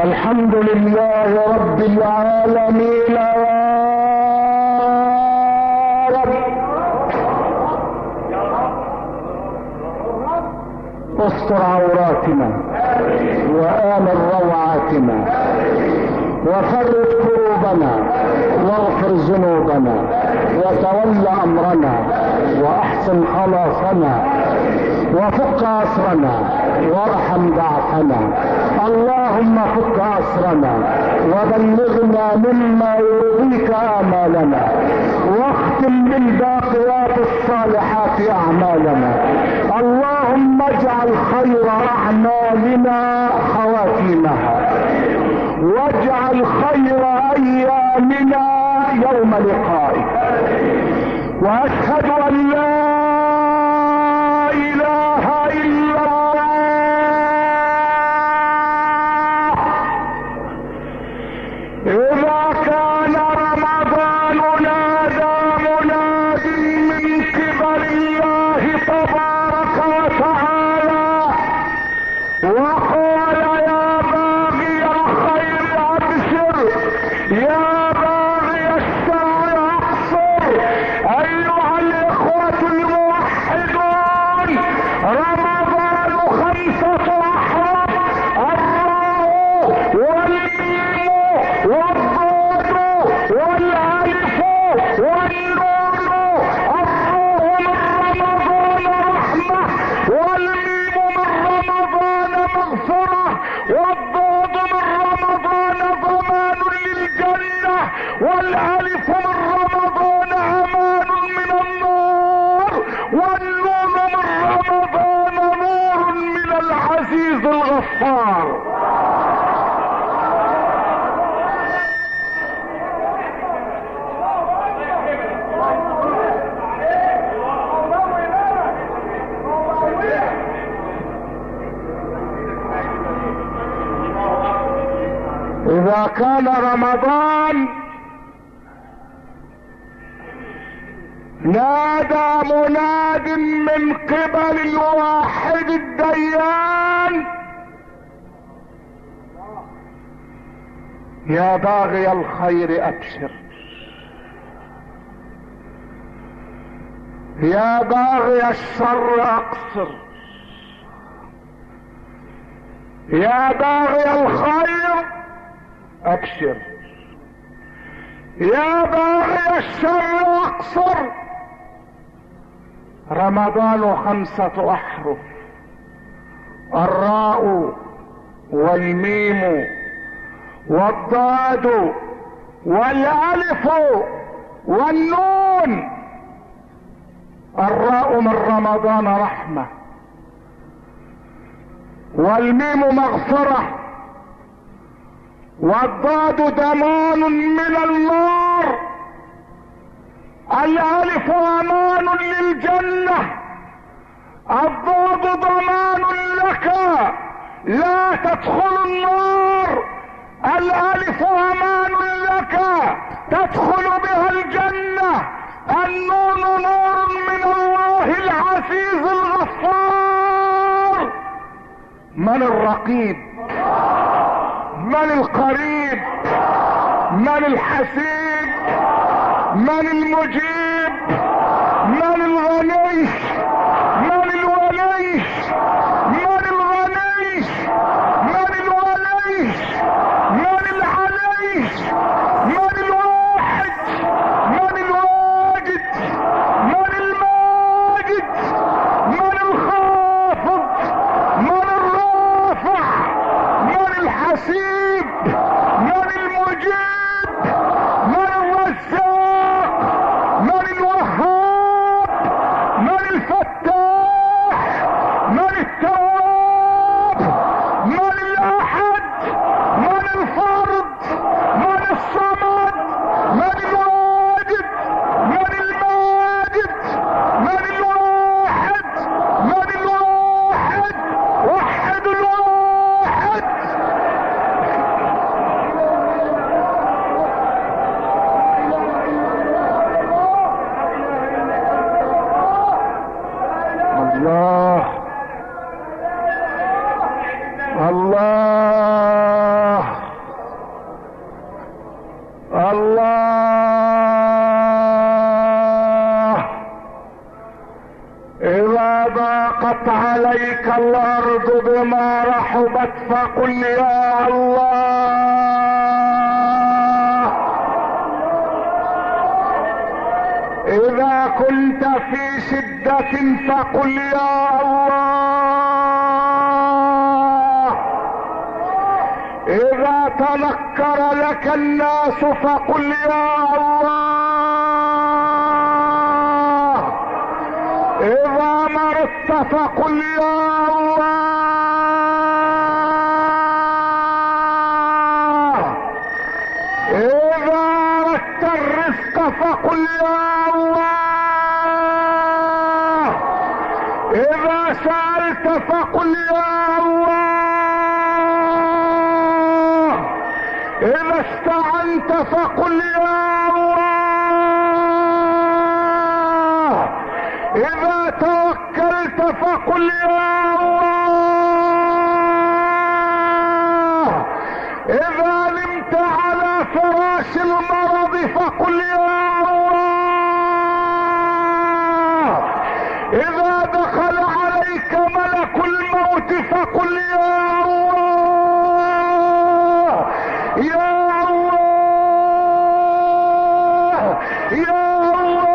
الحمد لله رب العالمين يا رب. استر عوراتنا وآمن روعاتنا وفرج كروبنا واغفر ذنوبنا وتول امرنا واحسن خلاصنا وفك اسرنا وارحم ضعفنا. اللهم فك اسرنا وبلغنا مما يرضيك امالنا واختم بالباقيات الصالحات اعمالنا. اللهم اجعل خير اعمالنا خواتيمها واجعل خير ايامنا يوم لقائك. واشهد ان لا اله الا الله. اذا كان رمضان نادى مناد من قبل الله تبارك وتعالى وقال يا باغي الخير ابشر يا باغي الشر اقصر. ايها الاخوة الموحدون، رمضان 5 احرف: الراء والميم والضاد والالف والنون. الراء من رمضان رحمة، والميم من رمضان مغفرة، والضاد من رمضان ضمان للجنة، والالف من رمضان امان من النار، والنون من رمضان نور من العزيز الغفار. اذا كان رمضان نادى مناد من قبل الواحد الديان: يا باغي الخير ابشر، يا باغي الشر اقصر. يا باغي الخير ابشر، يا باغي الشر اقصر. رمضان 5 احرف: الراء والميم والضاد والالف والنون. الراء من رمضان رحمة، والميم مغفرة، والضاد ضمان من النار، الالف امان للجنة، الضاد ضمان لك لا تدخل النار، الالف امان لك تدخل بها الجنة، النون نور من الله العزيز الغفار. من الرقيب؟ من القريب؟ من الحسيب؟ من المجيب؟ من الغني؟ من الولي؟ من الغني؟ من الولي؟ من العلي؟ من الواحد؟ من الواجد؟ من الماجد؟ من الخافض؟ من الرافع؟ من الحسيب؟ من المجيب؟ من الرزاق؟ من الوهاب؟ من الفتاح؟ وضاقت عليك الارض بما رحبت فقل يا الله. اذا كنت في شدة فقل يا الله. اذا تنكر لك الناس فقل يا الله. اذا مرضت فقل يا الله. اذا اردت الرزق فقل يا الله. اذا سألت فقل يا الله. اذا استعنت فقل يا الله. اذا توكلت فقل يا الله. اذا نمت على فراش المرض فقل يا الله. اذا دخل عليك ملك الموت فقل يا الله. يا الله يا الله.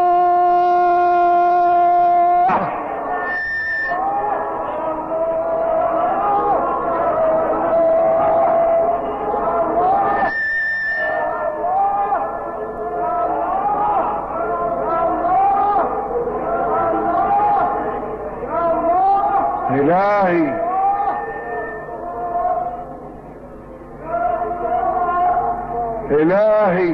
إلهي إلهي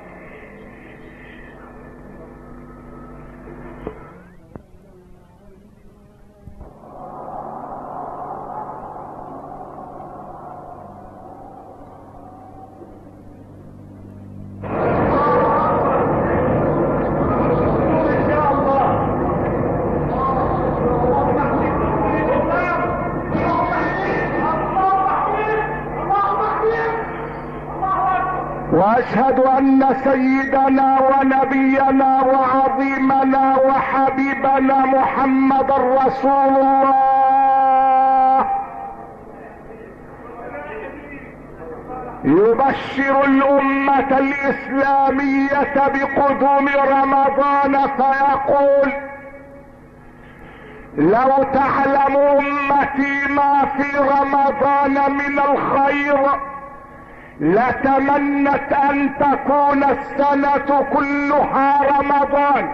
واشهد ان سيدنا ونبينا وعظيمنا وحبيبنا محمد رسول الله يبشر الامة الاسلامية بقدوم رمضان فيقول: لو تعلم امتي ما في رمضان من الخير لتمنت ان تكون السنة كلها رمضان.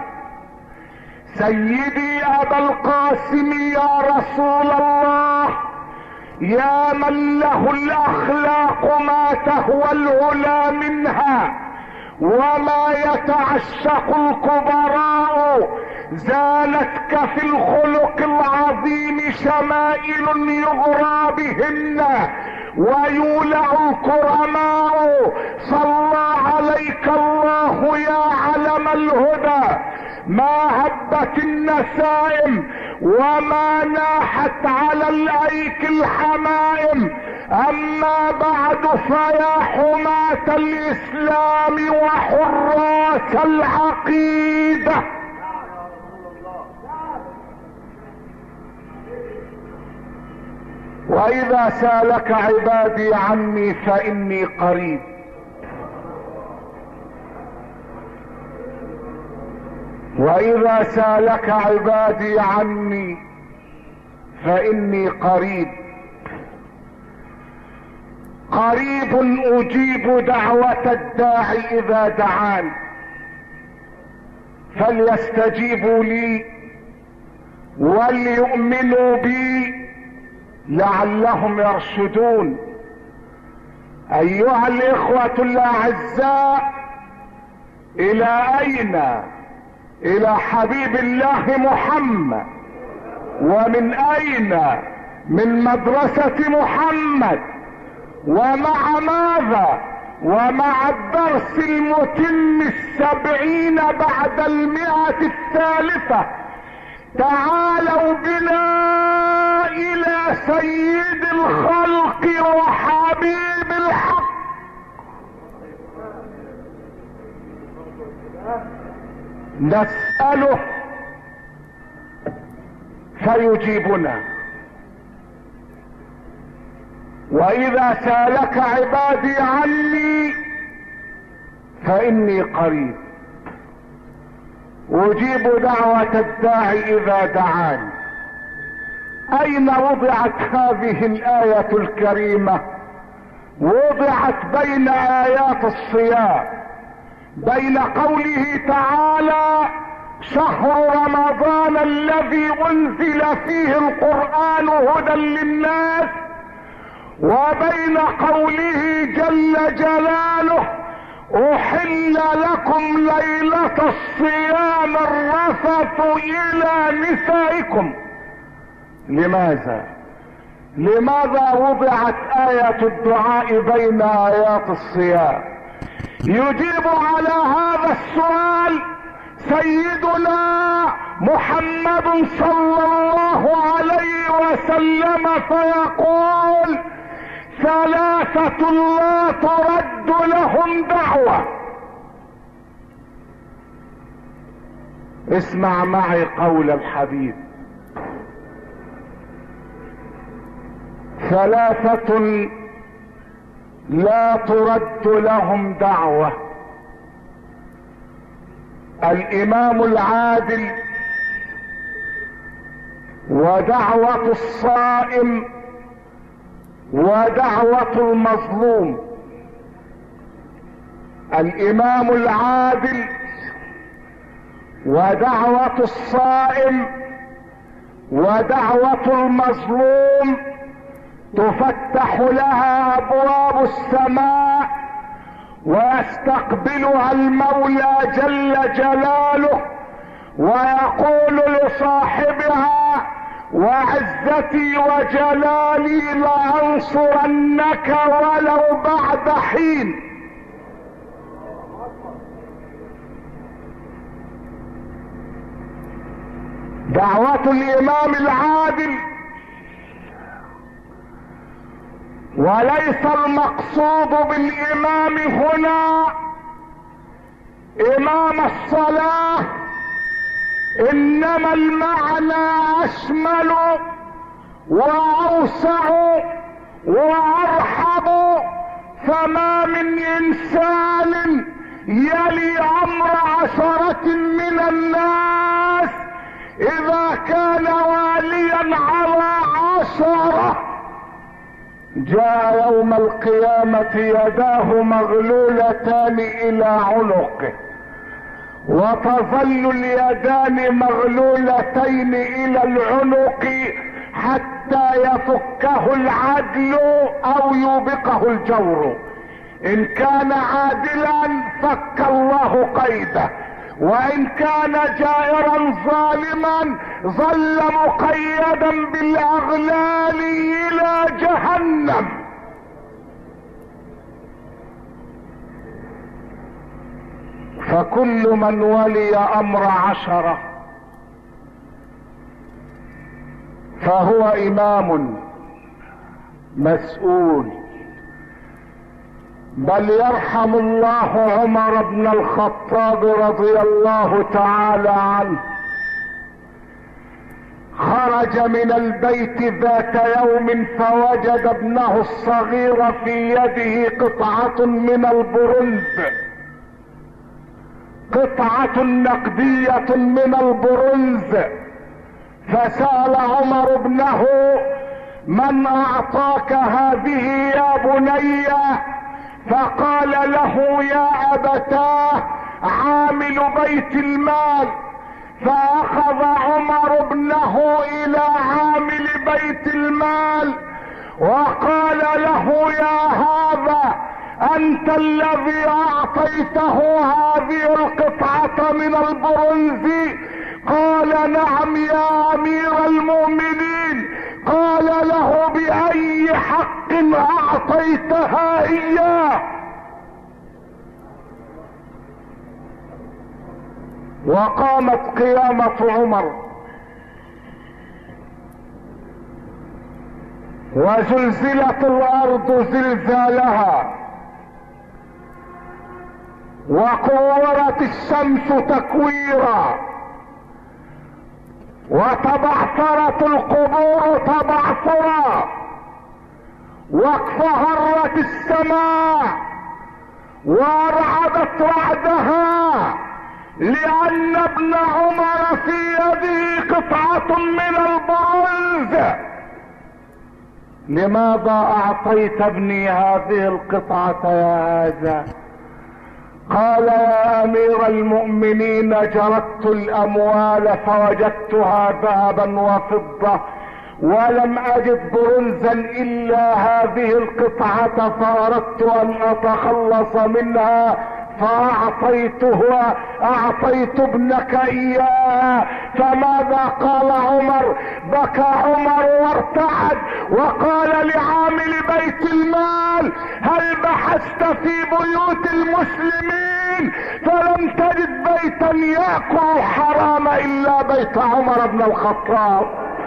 سيدي ابا القاسم يا رسول الله، يا من له الاخلاق ما تهوى العلا منها وما يتعشق الكبراء، زانتك في الخلق العظيم شمائل يغرى بهن ويولع الكرماء. صلى عليك الله يا علم الهدى، ما هبت النسائم وما ناحت على الايك الحمائم. اما بعد فيا حماة الاسلام وحراس العقيدة، واذا سالك عبادي عني فاني قريب. واذا سالك عبادي عني فاني قريب. قريب اجيب دعوة الداعي اذا دعان، فليستجيبوا لي وليؤمنوا بي لعلهم يرشدون. ايها الاخوة الاعزاء، الى اين؟ الى حبيب الله محمد. ومن اين؟ من مدرسة محمد. ومع ماذا؟ ومع الدرس المتم 70 بعد 100 الثالثة. تعالوا بنا الى سيد الخلق وحبيب الحق، نسأله فيجيبنا. واذا سالك عبادي عني فاني قريب اجيب دعوة الداعي اذا دعاني. اين وضعت هذه الاية الكريمة؟ وضعت بين ايات الصيام، بين قوله تعالى شهر رمضان الذي انزل فيه القرآن هدى للناس، وبين قوله جل جلاله احل لكم ليلة الصيام الرفث الى نسائكم. لماذا وضعت آية الدعاء بين آيات الصيام؟ يجيب على هذا السؤال سيدنا محمد صلى الله عليه وسلم فيقول ثلاثة لا ترد لهم دعوة. اسمع معي قول الحبيب: ثلاثة لا ترد لهم دعوة: الامام العادل، ودعوة الصائم، ودعوة المظلوم. الامام العادل ودعوة الصائم ودعوة المظلوم تفتح لها ابواب السماء ويستقبلها المولى جل جلاله ويقول لصاحبها: وعزتي وجلالي لأنصرنك ولو بعد حين. دعوة الامام العادل، وليس المقصود بالامام هنا امام الصلاة، انما المعنى اشمل واوسع وارحب. فما من انسان يلي امر عشرة من الناس اذا كان واليا على 10 جاء يوم القيامة يداه مغلولتان الى عنقه، وتظل اليدان مغلولتين الى العنق حتى يفكه العدل او يوبقه الجور. ان كان عادلا فك الله قيده، وان كان جائرا ظالما ظل مقيدا بالاغلال الى جهنم. فكل من ولي امر 10 فهو امام مسؤول. بل يرحم الله عمر بن الخطاب رضي الله تعالى عنه، خرج من البيت ذات يوم فوجد ابنه الصغير في يده قطعة من البرنز، قطعة نقدية من البرنز. فسأل عمر ابنه: من اعطاك هذه يا بني؟ فقال له: يا ابتاه عامل بيت المال. فاخذ عمر ابنه الى عامل بيت المال وقال له: يا هذا انت الذي اعطيته هذه القطعة من البرنز؟ قال: نعم يا امير المؤمنين. قال له: باي حق اعطيتها اياه؟ وقامت قيامة عمر وزلزلت الارض زلزالها وكورت الشمس تكويرا وتبعثرت القبور تبعثرا، واقفهرت السماء وارعدت رعدها، لان ابن عمر في يده قطعة من البرونز. لماذا اعطيت ابني هذه القطعة يا هذا؟ قال يا امير المؤمنين جردت الاموال فوجدتها ذهبا وفضة، ولم اجد برنزا الا هذه القطعة، فاردت ان اتخلص منها فاعطيتها، اعطيت ابنك اياها. فماذا قال عمر؟ بكى عمر وارتعد وقال لعامل بيت المال: هل بحثت في بيوت المسلمين فلم تجد بيتا يأكل الحرام الا بيت عمر بن الخطاب؟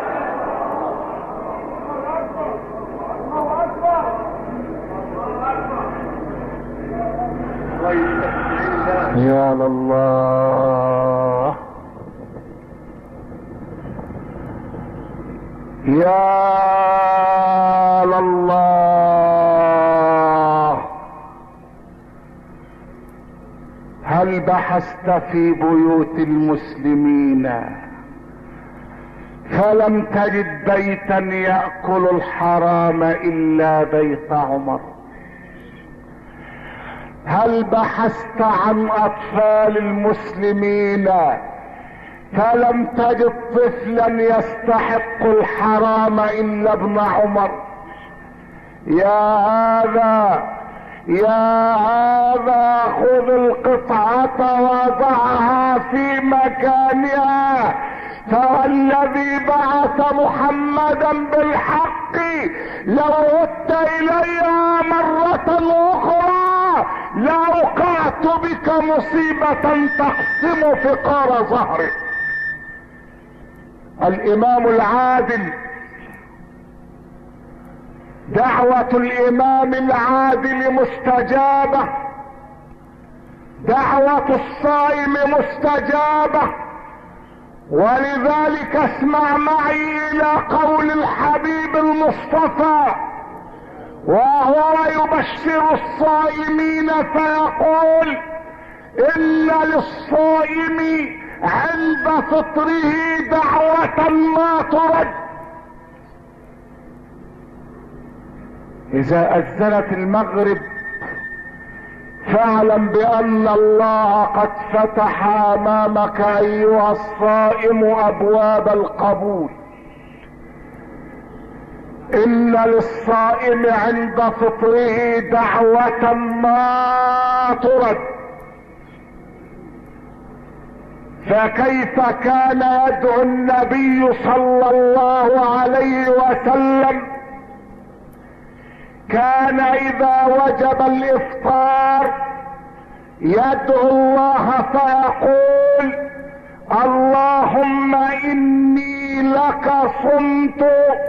يا الله، يا الله. هل بحثت في بيوت المسلمين فلم تجد بيتا يأكل الحرام الا بيت عمر؟ هل بحثت عن اطفال المسلمين فلم تجد طفلا يستحق الحرام الا ابن عمر؟ يا هذا يا هذا، خذ القطعة وضعها في مكانها، فوالذي بعث محمدا بالحق لو عدت اليها مرة اخرى لاوقعت بك مصيبة تقسم فقار ظهرك. الامام العادل، دعوة الامام العادل مستجابة، دعوة الصائم مستجابة. ولذلك اسمع معي الى قول الحبيب المصطفى وهو يبشر الصائمين فيقول: ان للصائم عند فطره دعوة ما ترد. اذا اذنت المغرب فاعلم بان الله قد فتح امامك ايها الصائم ابواب القبول. ان للصائم عند فطره دعوة ما ترد. فكيف كان يدعو النبي صلى الله عليه وسلم؟ كان اذا وجب الافطار يدعو الله فيقول: اللهم اني لك صمت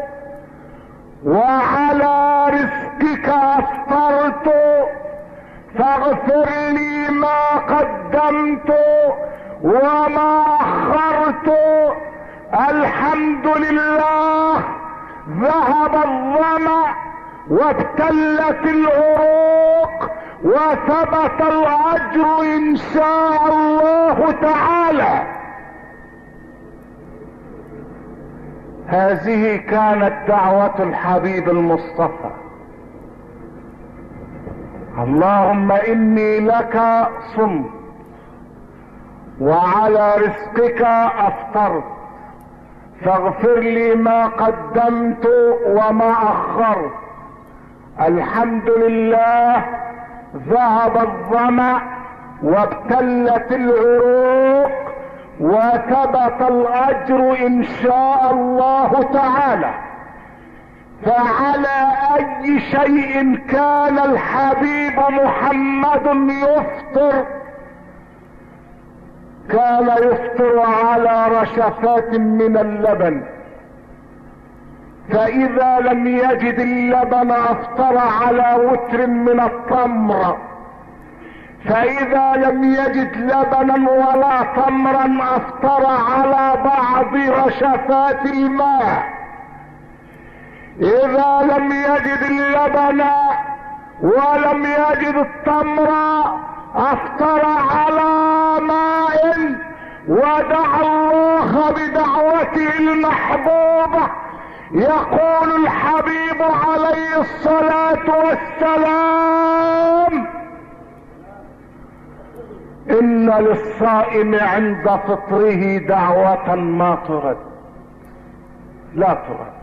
وعلى رزقك افطرت فاغفر لي ما قدمت وما اخرت. الحمد لله، ذهب الظمأ وابتلت العروق وثبت الاجر ان شاء الله تعالى. هذه كانت دعوة الحبيب المصطفى: اللهم اني لك صمت وعلى رزقك افطرت فاغفر لي ما قدمت وما اخرت. الحمد لله، ذهب الظمأ وابتلت العروق وثبت الاجر ان شاء الله تعالى. فعلى اي شيء كان الحبيب محمد يفطر؟ كان يفطر على رشفات من اللبن، فاذا لم يجد اللبن افطر على وتر من التمر، فاذا لم يجد لبنا ولا تمرا افطر على بعض رشفات الماء. اذا لم يجد اللبن ولم يجد التمر افطر على ماء ودعا الله بدعوته المحبوبة. يقول الحبيب عليه الصلاة والسلام: ان للصائم عند فطره دعوة ما ترد، لا ترد.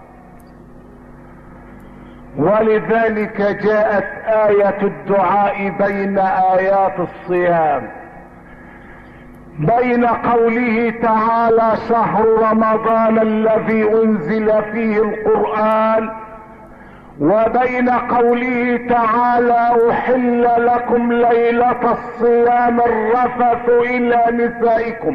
ولذلك جاءت آية الدعاء بين آيات الصيام، بين قوله تعالى: شهر رمضان الذي انزل فيه القرآن، وبين قوله تعالى: احل لكم ليلة الصيام الرفث الى نسائكم.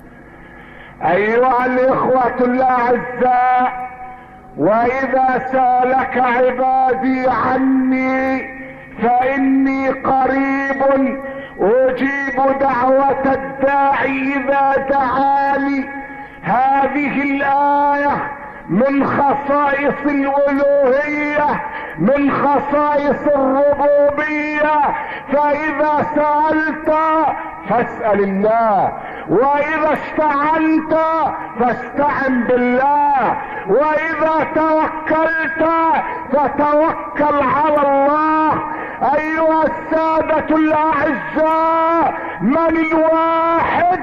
ايها الاخوة الاعزاء، واذا سالك عبادي عني فاني قريب اجيب دعوة الداعي اذا دعاني. هذه الاية من خصائص الالوهية، من خصائص الربوبية. فاذا سألت فاسأل الله، واذا استعنت فاستعن بالله، واذا توكلت فتوكل على الله. ايها السادة الاعزاء، من الواحد؟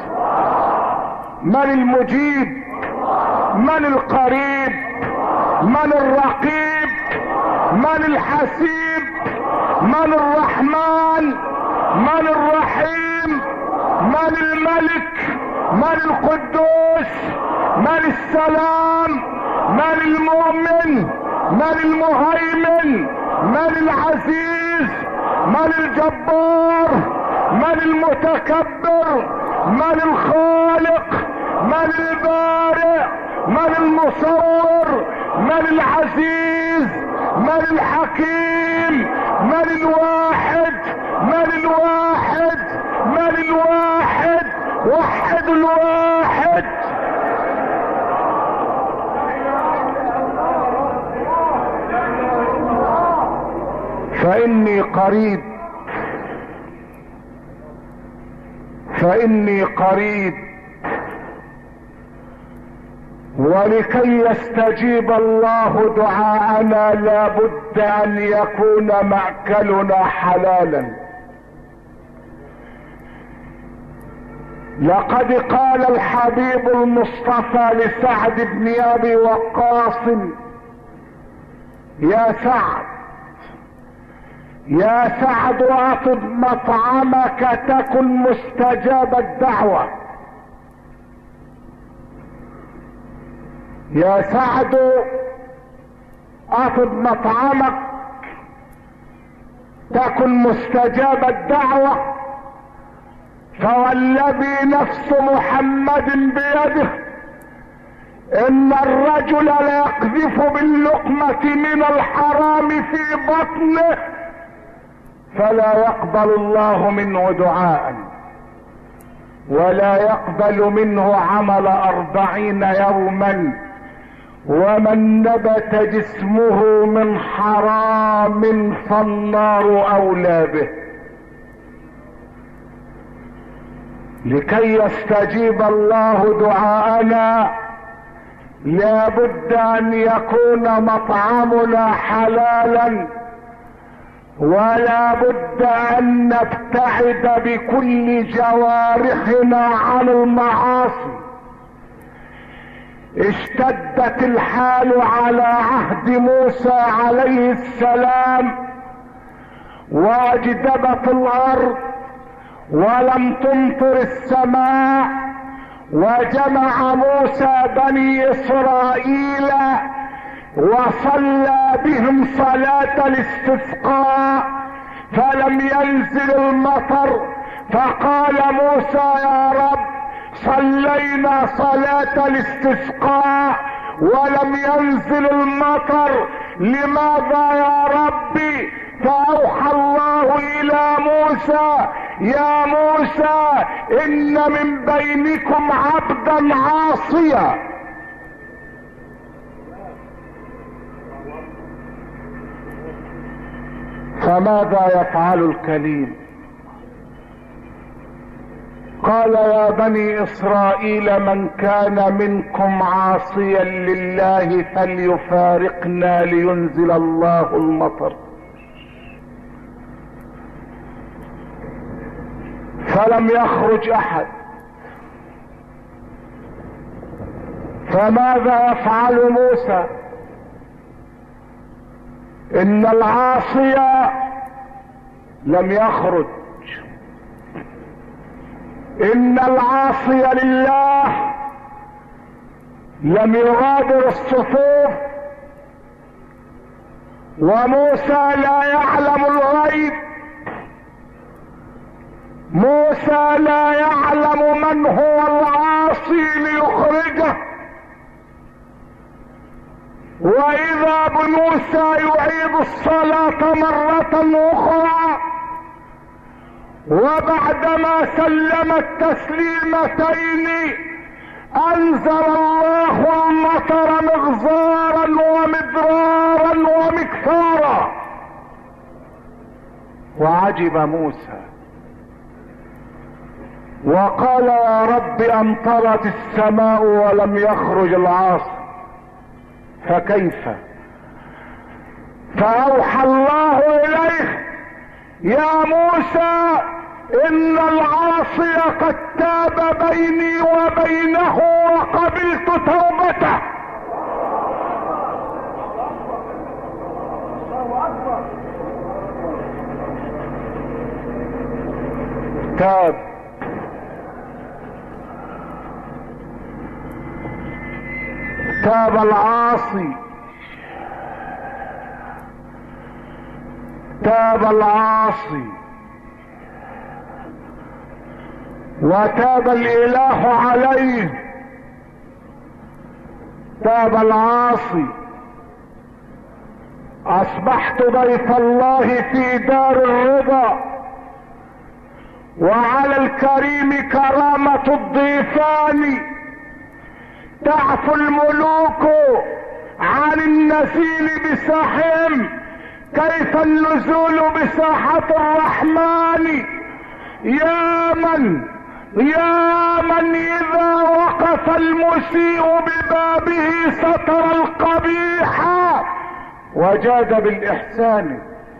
من المجيب؟ من القريب؟ من الرقيب؟ من الحسيب؟ من الرحمن؟ من الرحيم؟ من الملك؟ من القدوس؟ من السلام؟ من المؤمن؟ من المهيمن؟ من العزيز؟ من الجبار؟ من المتكبر؟ من الخالق؟ من البارئ؟ من المصور؟ من العزيز؟ من الحكيم؟ من الواحد؟ من الواحد؟ من الواحد؟ وحد الواحد. فإني قريب، فإني قريب. ولكي يستجيب الله دعاءنا لا بد ان يكون مأكلنا حلالا. لقد قال الحبيب المصطفى لسعد بن ابي وقاص: يا سعد، يا سعد، اطب مطعمك تكن مستجاب الدعوة. يا سعد، اطب مطعمك تكن مستجاب الدعوة. فوالذي نفس محمد بيده ان الرجل ليقذف باللقمة من الحرام في بطنه فلا يقبل الله منه دعاء، ولا يقبل منه عمل 40 يوما. ومن نبت جسمه من حرام فالنار اولى به. لكي يستجيب الله دعاءنا لا بد ان يكون مطعمنا حلالا، ولا بد ان نبتعد بكل جوارحنا عن المعاصي. اشتدت الحال على عهد موسى عليه السلام، واجدبت الارض ولم تمطر السماء، وجمع موسى بني اسرائيل وصلى بهم صلاة الاستسقاء فلم ينزل المطر. فقال موسى: يا رب، صلينا صلاة الاستسقاء ولم ينزل المطر، لماذا يا ربي؟ فأوحى الله إلى موسى موسى يا موسى ان من بينكم عبدا عاصيا. فماذا يفعل الكليم؟ قال يا بني اسرائيل من كان منكم عاصيا لله فليفارقنا لينزل الله المطر. فلم يخرج احد. فماذا يفعل موسى؟ ان العاصي لم يخرج، ان العاصي لله لم يغادر الصفوف. وموسى لا يعلم الغيب، موسى لا يعلم من هو العاصي ليخرجه. واذا بموسى يعيد الصلاة مرة اخرى، وبعدما سلم التسليمتين انزل الله المطر مغزارا ومدرارا ومكفارا. وعجب موسى وقال يا رب امطرت السماء ولم يخرج العاصي، فكيف؟ فاوحى الله اليه يا موسى ان العاصي قد تاب بيني وبينه وقبلت توبته. تاب العاصي، تاب العاصي، وتاب الاله عليه. تاب العاصي. اصبحت ضيف الله في دار الرضا، وعلى الكريم كرامة الضيفان. تعفو الملوك عن النزيل بساحهم، كيف النزول بساحة الرحمن؟ يا من اذا وقف المسيء ببابه ستر القبيح وجاد بالاحسان،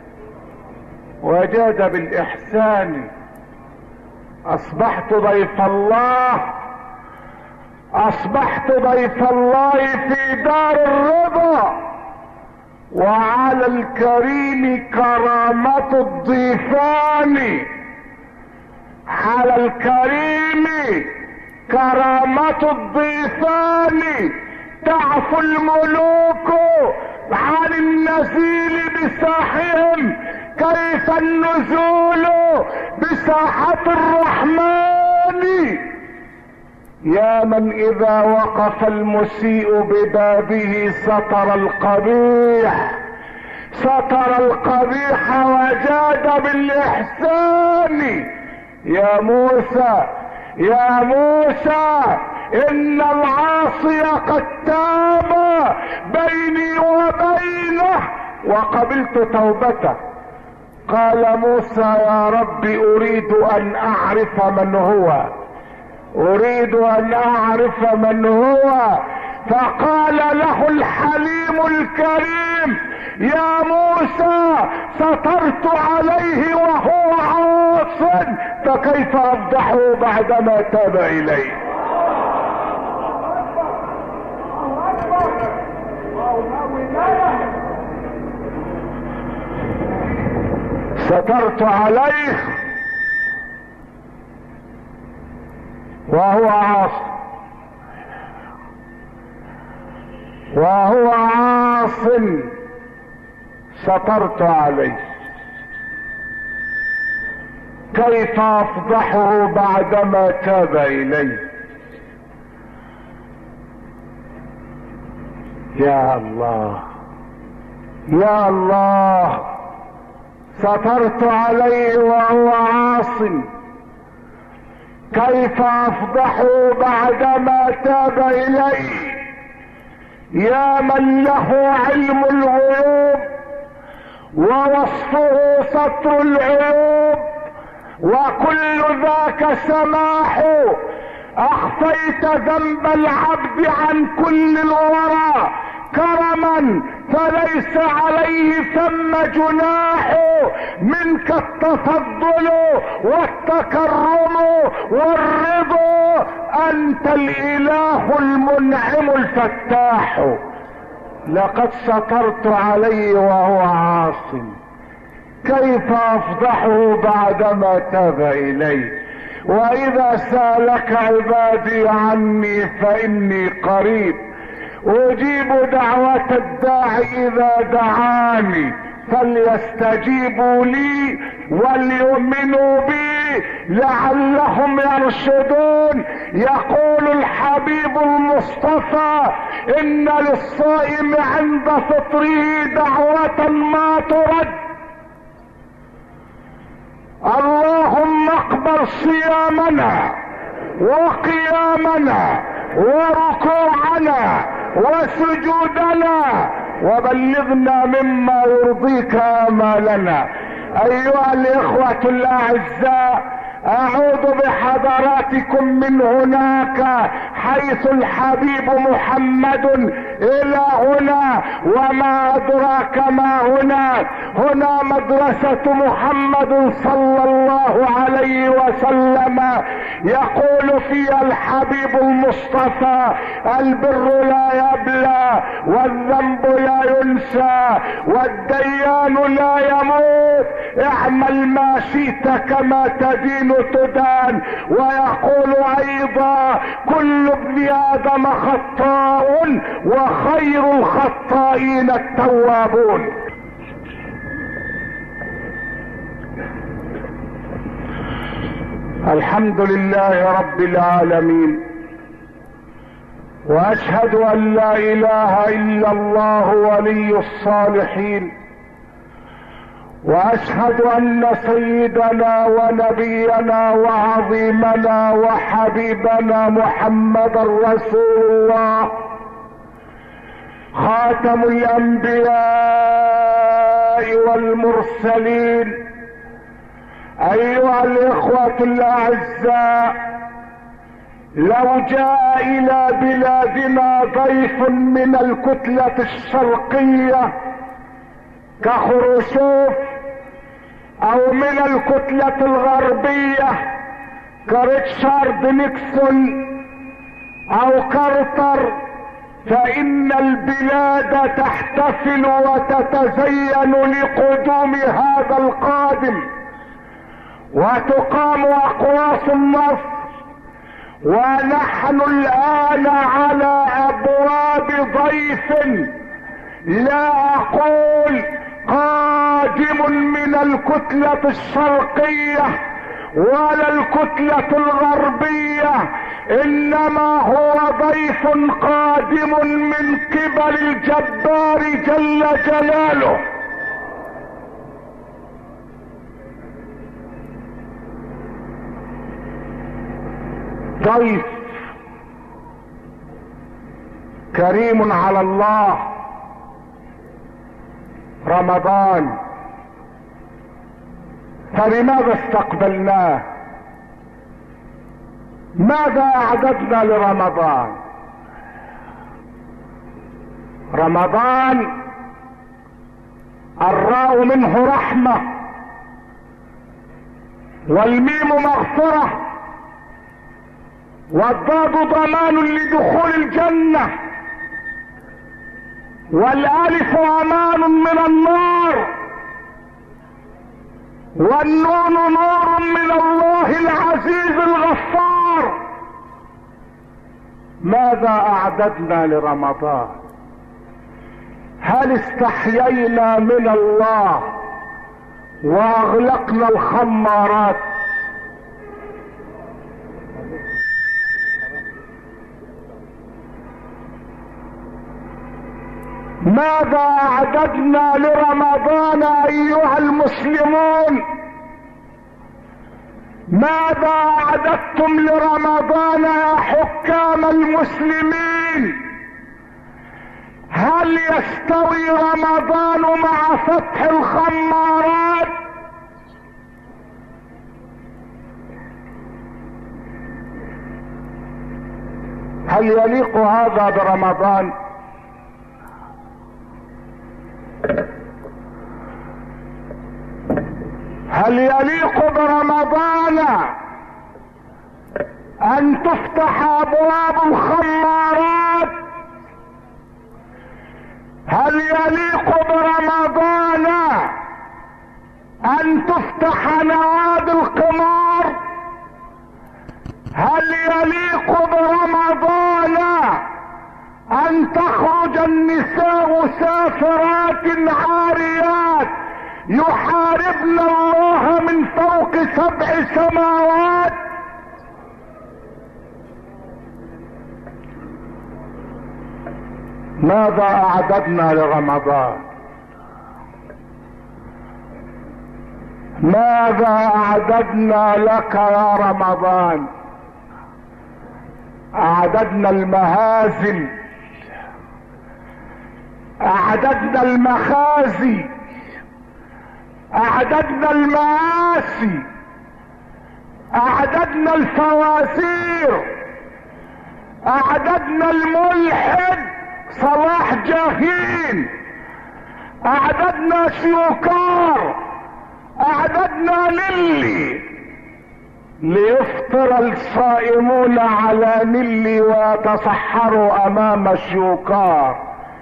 وجاد بالاحسان. اصبحت ضيف الله، اصبحت ضيف الله في دار الرضا، وعلى الكريم كرامة الضيفان. على الكريم كرامة الضيفان. تعفو الملوك عن النزيل بساحهم، كيف النزول بساحة الرحمن؟ يا من اذا وقف المسيء ببابه ستر القبيح، ستر القبيح وجاد بالاحسان. يا موسى يا موسى ان العاصي قد تاب بيني وبينه وقبلت توبته. قال موسى يا رب اريد ان اعرف من هو، اريد ان اعرف من هو. فقال له الحليم الكريم يا موسى سترت عليه وهو عاص، فكيف افضحه بعدما تاب الي؟ سترت عليه وهو عاص، وهو عاص سترت عليه، كيف افضحه بعدما تاب الي؟ يا الله يا الله، سترت عليه وهو عاص، كيف افضحه بعدما تاب الي؟ يا من له علم الغيوب ووصفه ستر العيوب، وكل ذاك سماح، اخفيت ذنب العبد عن كل الورى كرما، فليس عليه ثم جناح، منك التفضل والتكرم والرضا، انت الاله المنعم الفتاح. لقد سترت عليه وهو عاص، كيف افضحه بعدما تاب الي؟ واذا سالك عبادي عني فاني قريب، اجيب دعوة الداعي اذا دعاني، فليستجيبوا لي وليؤمنوا بي لعلهم يرشدون. يقول الحبيب المصطفى: ان للصائم عند فطره دعوة ما ترد، اللهم اقبل صيامنا وقيامنا وركوعنا وسجودنا، وبلغنا مما يرضيك آمالنا. ايها الاخوة الاعزاء، اعود بحضراتكم من هناك حيث الحبيب محمد الى هنا، وما ادراك ما هناك. هنا مدرسة محمد صلى الله عليه وسلم، يقول فيها الحبيب المصطفى: البر لا يبلى، والذنب لا ينسى، والديان لا يموت، اعمل ما شئت كما تدين تدان. ويقول ايضا: كل ابن ادم خطاء، وخير الخطائين التوابون. الحمد لله رب العالمين، واشهد ان لا اله الا الله ولي الصالحين، واشهد ان سيدنا ونبينا وعظيمنا وحبيبنا محمد رسول الله، خاتم الانبياء والمرسلين. ايها الاخوة الاعزاء، لو جاء الى بلادنا ضيف من الكتلة الشرقية كخروشوف، او من الكتلة الغربية كريتشارد نيكسون او كارتر، فان البلاد تحتفل وتتزين لقدوم هذا القادم، وتقام اقواس النصر. ونحن الان على ابواب ضيف، لا اقول قادم من الكتلة الشرقية ولا الكتلة الغربية، انما هو ضيف قادم من قبل الجبار جل جلاله. ضيف كريم على الله، رمضان، فلماذا استقبلناه؟ ماذا اعددنا لرمضان؟ رمضان الراء منه رحمة، والميم مغفرة، والضاد ضمان لدخول الجنة، والالف امان من النار، والنون نور من الله العزيز الغفار. ماذا اعددنا لرمضان؟ هل استحيينا من الله واغلقنا الخمارات؟ ماذا اعددنا لرمضان ايها المسلمون؟ ماذا اعددتم لرمضان يا حكام المسلمين؟ هل يستوي رمضان مع فتح الخمارات؟ هل يليق هذا برمضان؟ هل يليق برمضان ان تفتح ابواب الخمارات؟ هل يليق برمضان ان تفتح نوادي القمار؟ هل يليق برمضان ان تخرج النساء سافرات عاريات يحاربن الله من فوق 7 سماوات؟ ماذا اعددنا لرمضان؟ ماذا اعددنا لك يا رمضان؟ اعددنا المهازل، اعددنا المخازي، اعددنا المآسي، اعددنا الفوازير، اعددنا الملحد صلاح جاهين، اعددنا شيوكار، اعددنا ليفطر الصائمون على نلي ويتصحروا امام شيوكار،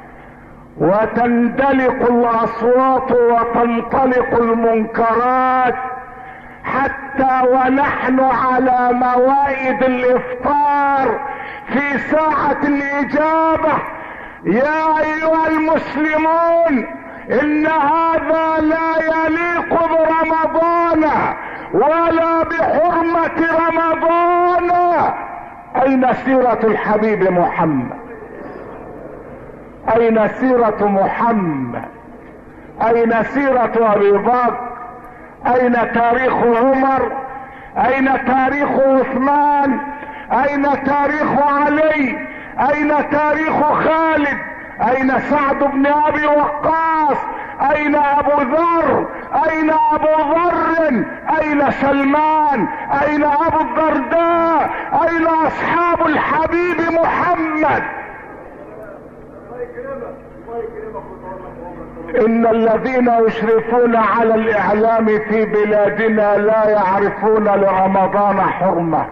وتندلق الاصوات وتنطلق المنكرات، حتى ونحن على موائد الافطار في ساعة الاجابة. يا ايها المسلمون، ان هذا لا يليق برمضان ولا بحرمة رمضان. اين سيرة الحبيب محمد؟ اين سيرة محمد؟ اين سيرة ابي بكر؟ اين تاريخ عمر؟ اين تاريخ عثمان؟ اين تاريخ علي؟ اين تاريخ خالد؟ اين سعد بن ابي وقاص؟ اين ابو ذر؟ اين ابو ذر؟ اين سلمان؟ اين ابو الدرداء؟ اين اصحاب الحبيب محمد؟ ان الذين يشرفون على الاعلام في بلادنا لا يعرفون لرمضان حرمة،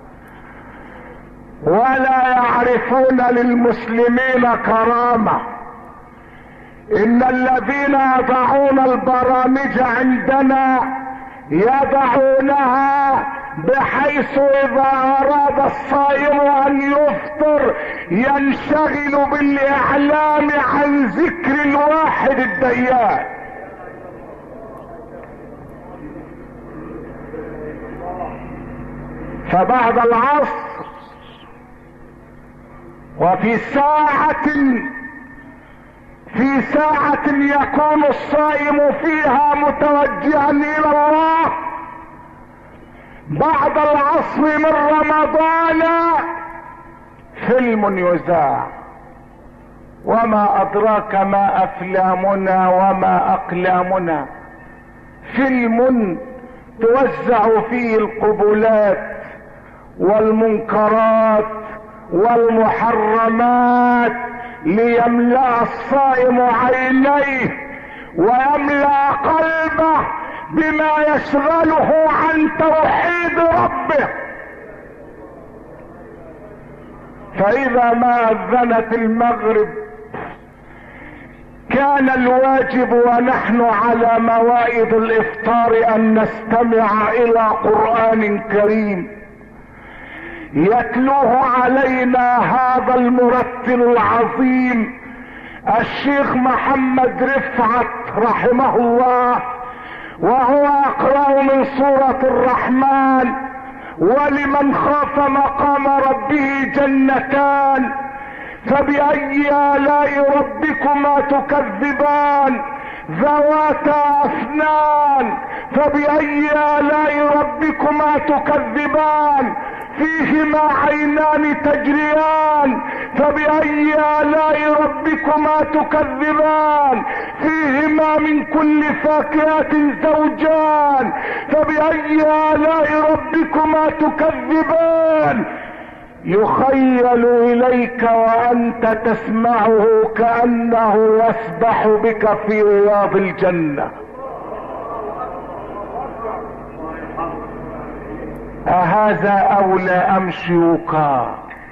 ولا يعرفون للمسلمين كرامة. ان الذين يضعون البرامج عندنا يضعونها بحيث اذا اراد الصائم ان يفطر ينشغل بالاعلام عن ذكر الواحد الديان. فبعد العصر وفي ساعة يكون الصائم فيها متوجها الى الله، بعد العصر من رمضان فيلم يذاع، وما ادراك ما افلامنا وما اقلامنا. فيلم توزع فيه القبلات والمنكرات والمحرمات ليملأ الصائم عينيه ويملأ قلبه بما يشغله عن توحيد ربه. فإذا ما أذنت المغرب كان الواجب ونحن على موائد الإفطار أن نستمع إلى قرآن كريم يتلوه علينا هذا المرتل العظيم الشيخ محمد رفعت رحمه الله، وهو يقرأ من سورة الرحمن: ولمن خاف مقام ربه جنتان، فبأي آلاء ربكما تكذبان ذواتا أفنان فبأي آلاء ربكما تكذبان فيهما عينان تجريان فبأي آلاء ربكما تكذبان فيهما من كل فاكهة زوجان فبأي آلاء ربكما تكذبان يخيل إليك وأنت تسمعه كأنه يسبح بك في رياض الجنة. أهذا أولى أم شيوكا؟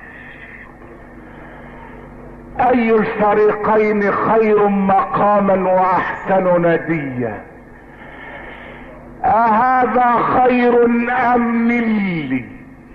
أي الفريقين خير مقاما وأحسن نديا؟ أهذا خير أم نلي؟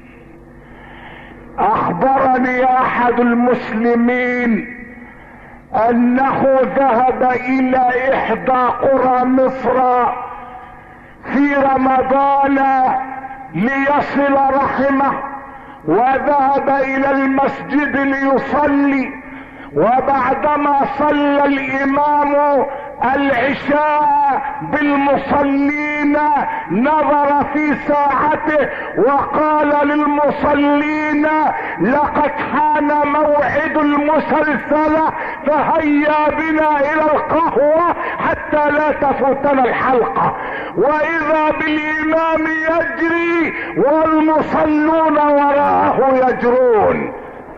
أخبرني أحد المسلمين أنه ذهب إلى إحدى قرى مصر في رمضان ليصل رحمه، وذهب إلى المسجد ليصلي، وبعدما صلى الإمام العشاء بالمصلين نظر في ساعته وقال للمصلين لقد حان موعد المسلسلة فهيا بنا إلى القهوة حتى لا تفوتنا الحلقة. وإذا بالإمام يجري والمصلون وراءه يجرون.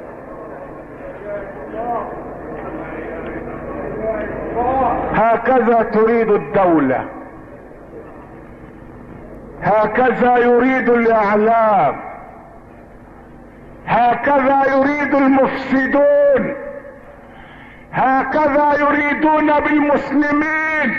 هكذا تريد الدولة، هكذا يريد الإعلام، هكذا يريد المفسدون، هكذا يريدون بالمسلمين.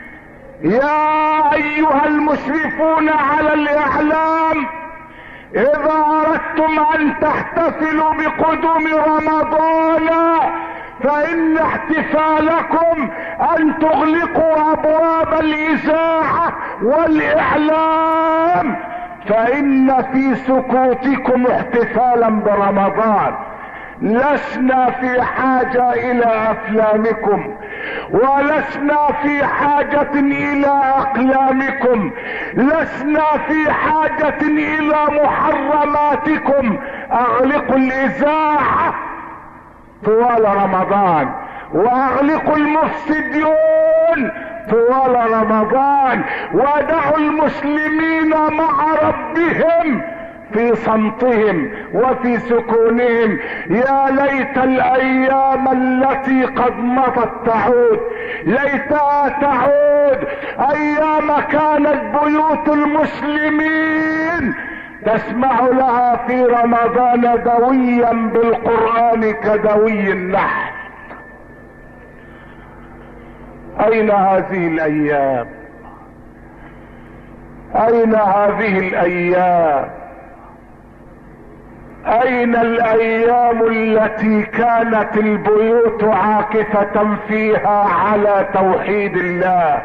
يا أيها المسرفون على الإعلام، إذا أردتم أن تحتفلوا بقدوم رمضان فإن احتفالكم أن تغلقوا أبواب الإذاعة والإعلام، فإن في سكوتكم احتفالا برمضان. لسنا في حاجة إلى أفلامكم، ولسنا في حاجة إلى أقلامكم، لسنا في حاجة إلى محرماتكم. أغلقوا الإذاعة طوال رمضان، واغلقوا المفسدين طوال رمضان، ودعوا المسلمين مع ربهم في صمتهم وفي سكونهم. يا ليت الايام التي قد مضت تعود، ليتها تعود ايام كانت بيوت المسلمين تسمع لها في رمضان دويا بالقرآن كدوي النحل. اين هذه الايام؟ اين هذه الايام؟ اين الايام التي كانت البيوت عاكفة فيها على توحيد الله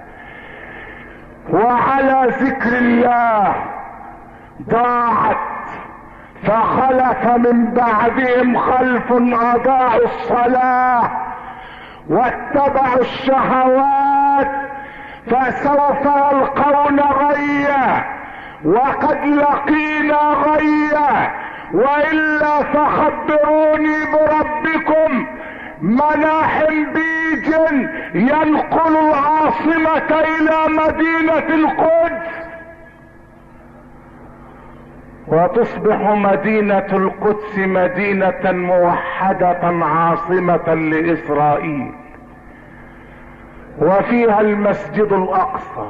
وعلى ذكر الله؟ ضاعت. فخلف من بعدهم خلف اضاعوا الصلاة واتبعوا الشهوات فسوف يلقون غيا، وقد لقينا غيا، والا فخبروني بربكم. مناحم بيج ينقل العاصمة الى مدينة القدس، وتصبح مدينة القدس مدينة موحدة عاصمة لإسرائيل، وفيها المسجد الأقصى،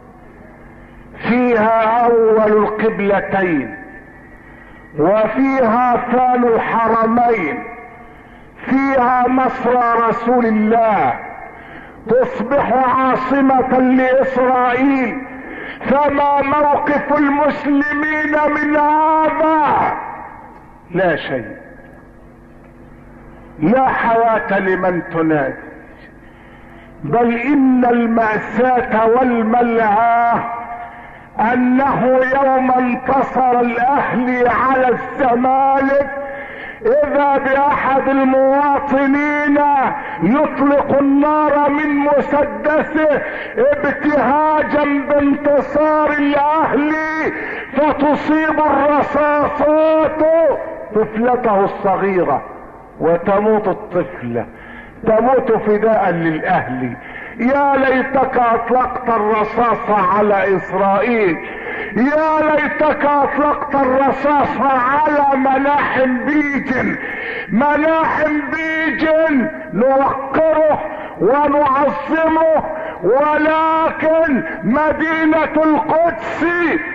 فيها أول القبلتين، وفيها ثاني الحرمين، فيها مصر رسول الله، تصبح عاصمة لإسرائيل. فما موقف المسلمين من هذا؟ لا شيء، لا حياة لمن تنادي، بل ان المأساة والملعاه انه يوم انتصر الاهلي على الزمالك اذا باحد المواطنين يطلق النار من مسدسه ابتهاجا بانتصار الاهل، فتصيب الرصاصات طفلته الصغيرة وتموت الطفلة، تموت فداء للاهل. يا ليتك اطلقت الرصاص على اسرائيل، يا ليتك اطلقت الرصاص على ملاحم بيجن. ملاحم بيجن نوقره ونعظمه، ولكن مدينة القدس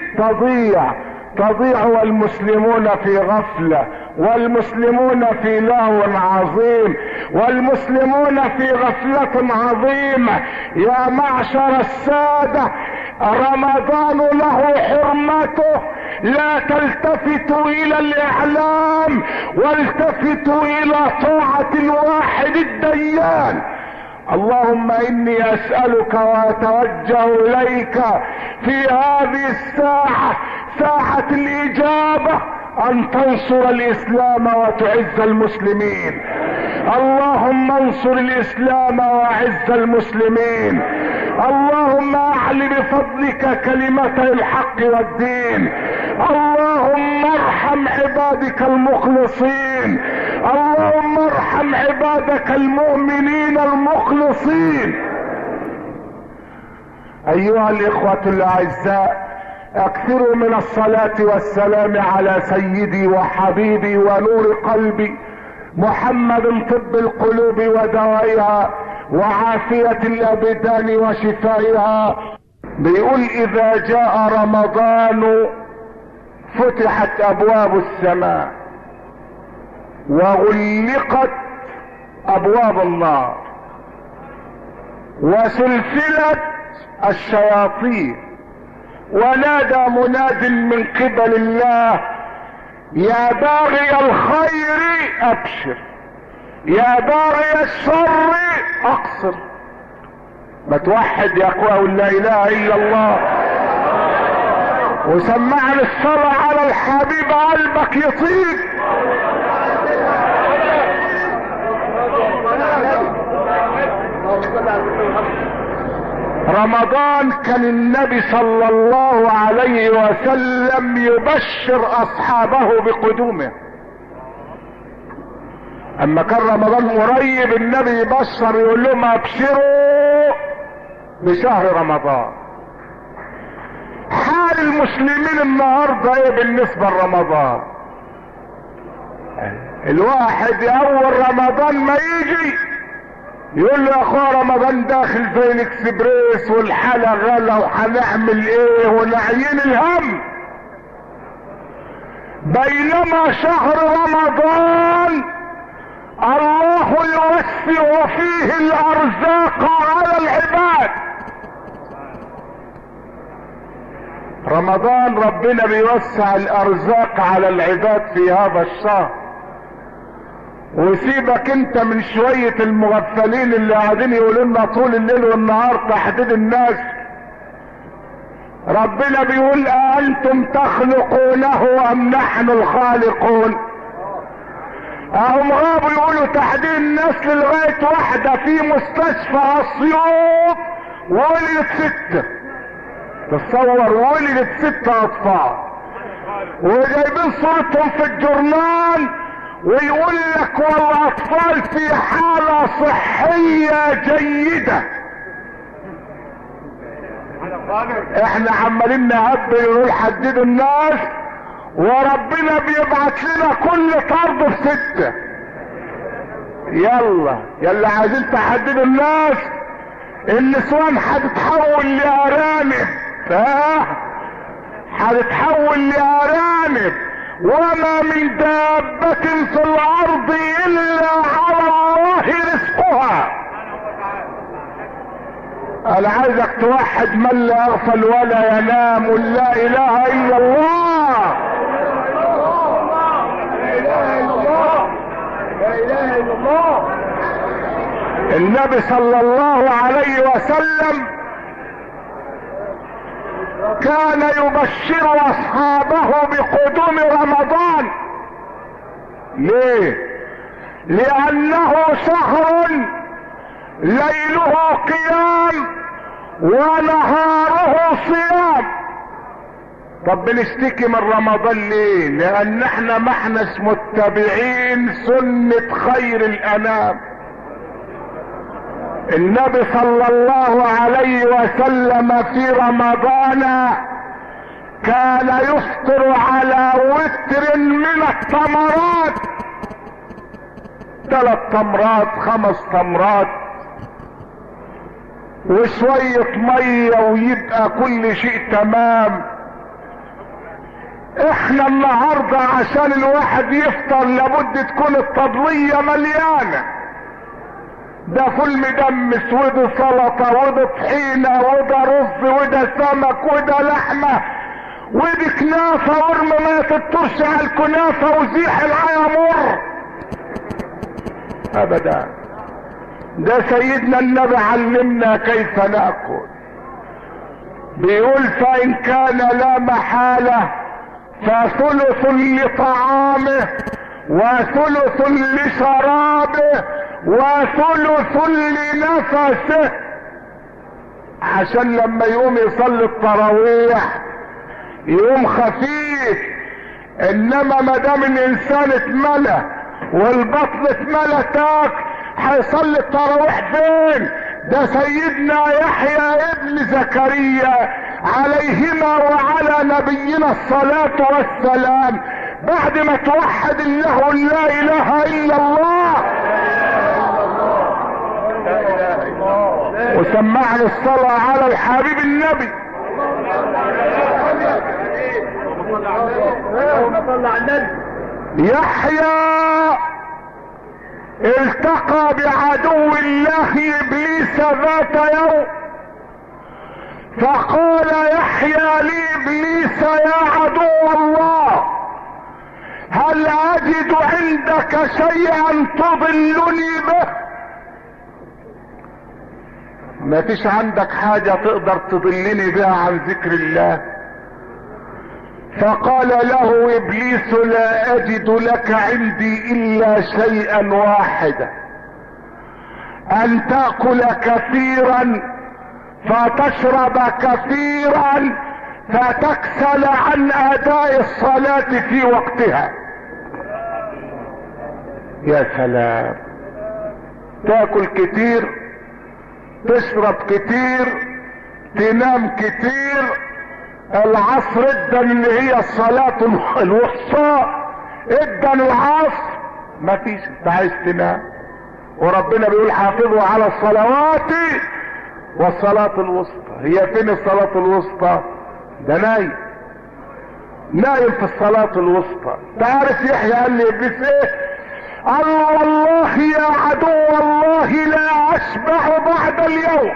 تضيع والمسلمون في غفلة، والمسلمون في لهو عظيم، والمسلمون في غفلة عظيمة. يا معشر السادة، رمضان له حرمته، لا تلتفتوا الى الاعلام والتفتوا الى طاعة الواحد الديان. اللهم اني اسألك واتوجه اليك في هذه الساعة، ساعة الاجابة، ان تنصر الاسلام وتعز المسلمين. اللهم انصر الاسلام واعز المسلمين. اللهم اعل بفضلك كلمة الحق والدين. اللهم ارحم عبادك المخلصين. اللهم ارحم عبادك المؤمنين المخلصين. ايها الاخوة الاعزاء، اكثروا من الصلاة والسلام على سيدي وحبيبي ونور قلبي محمد، طب القلوب ودوائها وعافية الابدان وشفائها. بيقول اذا جاء رمضان فتحت ابواب السماء وغلقت ابواب النار وسلسلت الشياطين، ونادى مناد من قبل الله يا باغي الخير ابشر، يا باغي الشر اقصر. ما توحد يا اخوة لا اله الا الله، وسمعني الصلاة على الحبيب قلبك يطيب. رمضان كان النبي صلى الله عليه وسلم يبشر اصحابه بقدومه. اما كان رمضان قريب النبي يبشر يقول لهم ابشروا بشهر رمضان. حال المسلمين النهارده ايه بالنسبة لرمضان؟ الواحد اول رمضان ما يجي يقول له يا اخويا رمضان داخل زي الاكسبريس والحالة غلا وهنعمل ايه ونعين الهم، بينما شهر رمضان الله يوسع فيه الارزاق على العباد. رمضان ربنا بيوسع الارزاق على العباد في هذا الشهر. وسيبك انت من شوية المغفلين اللي قاعدين يقولوا لنا طول الليل والنهار تحديد الناس. ربنا بيقول أأنتم تخلقونه ام نحن الخالقون؟ اهم غابوا يقولوا تحديد الناس لغاية واحدة في مستشفى اسيوط ولدت 6. تصور ولدت 6 اطفال، وجايبين صورتهم في الجورنال ويقول لك والاطفال في حالة صحية جيدة. احنا عمالين نهبل ونقول حددوا الناس، وربنا بيبعت لنا كل طرد في 6. يلا عايزين تحددوا الناس. النسوان هتتحول لارانب، هتتحول لارانب. وما من دابة في الارض الا على الله رزقها. انا عايزك توحد من لا يغفل ولا ينام، لا اله الا الله. لا اله الا الله. النبي صلى الله عليه وسلم كان يبشر اصحابه بقدوم رمضان ليه؟ لانه شهر ليله قيام ونهاره صيام. طب بنشتكي من رمضان ليه؟ لان احنا ما احناش متبعين سنة خير الانام. النبي صلى الله عليه وسلم في رمضان كان يفطر على وتر من التمرات، 3 تمرات 5 تمرات وشوية مية ويبقى كل شيء تمام. احنا النهاردة عشان الواحد يفطر لابد تكون الطبلية مليانة، ده فول مدمس وده سلطة وده طحينة وده رز وده سمك وده لحمة وده كنافة ورمى ما تطرش على الكنافة وزيح العيا مر ابدا. ده سيدنا النبي علمنا كيف نأكل، بيقول فإن كان لا محالة فثلث لطعامه وثلث لشرابه وثلث لنفسه، عشان لما يقوم يصلي التراويح يقوم خفيف. انما ما دام الانسان اتملى والبطن اتملى تاك هيصلي التراويح فين؟ ده سيدنا يحيى ابن زكريا عليهما وعلى نبينا الصلاة والسلام بعد ما توحد الله لا اله الا الله وسمعنا الصلاة على الحبيب النبي يحيى التقى بعدو الله ابليس ذات يوم فقال يحيى لابليس يا عدو الله هل اجد عندك شيئا تضلني به؟ ما فيش عندك حاجة تقدر تضلني بها عن ذكر الله؟ فقال له ابليس لا اجد لك عندي الا شيئا واحدا، ان تأكل كثيرا فتشرب كثيرا فتكسل عن اداء الصلاة في وقتها. يا سلام، تاكل كتير تشرب كتير تنام كتير، العصر ادن اللي هي الصلاة الوسطى ادن العصر مفيش، انت عايز تنام وربنا بيقول حافظوا على الصلوات والصلاة الوسطى. هي فين الصلاة الوسطى؟ ده نايم في الصلاة الوسطى. تعرف يحيى قال لي ابليس ايه؟ قال والله يا عدو الله لا اشبع بعد اليوم.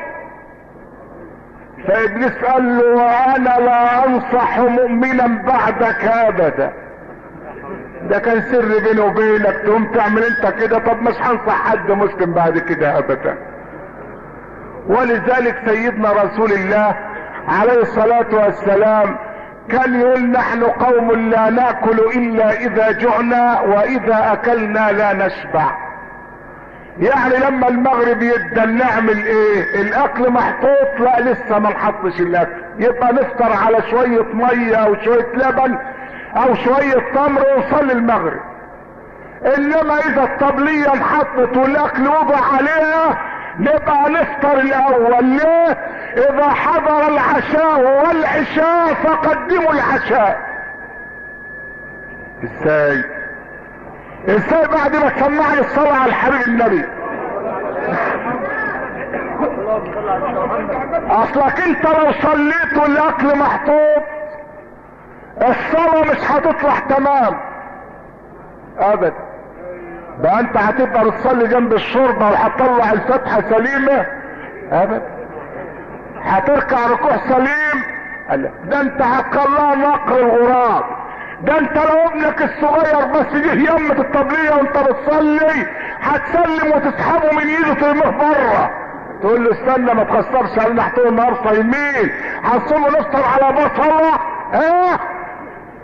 فابليس قال له وانا لا انصح مؤمنا بعدك ابدا. ده كان سر بيني وبينك، تقوم تعمل انت كده؟ طب مش هنصح حد مسلم بعد كده ابدا. ولذلك سيدنا رسول الله عليه الصلاة والسلام كان يقول نحن قوم لا ناكل الا اذا جعنا واذا اكلنا لا نشبع. يعني لما المغرب يدن نعمل ايه؟ الاكل محطوط؟ لا لسه ما نحطش الاكل، يبقى نفطر على شوية مية او شوية لبن او شوية تمر ونصلي المغرب. انما اذا الطبلية انحطت والاكل وضع عليها نبقى نفطر الاول. ليه؟ اذا حضر العشاء والعشاء فقدموا العشاء. ازاي بعد ما تسمعني الصلاة على الحبيب النبي؟ اصلك انت لو صليت والاكل محطوط الصلاة مش هتطلع تمام ابدا. ده انت هتبقى بتصلي جنب الشوربة وهتطلع الفتحة سليمة ابدا، هتركع ركوع سليم. ده انت هتخليها نقر الغراب. ده انت لو ابنك الصغير بس جه يمة الطبلية وانت بتصلي هتسلم وتسحبه من ايده ترميه بره، تقول له استنى ما تخسرش علينا طول النهار صايمين، هنصوم ونفطر على بصلة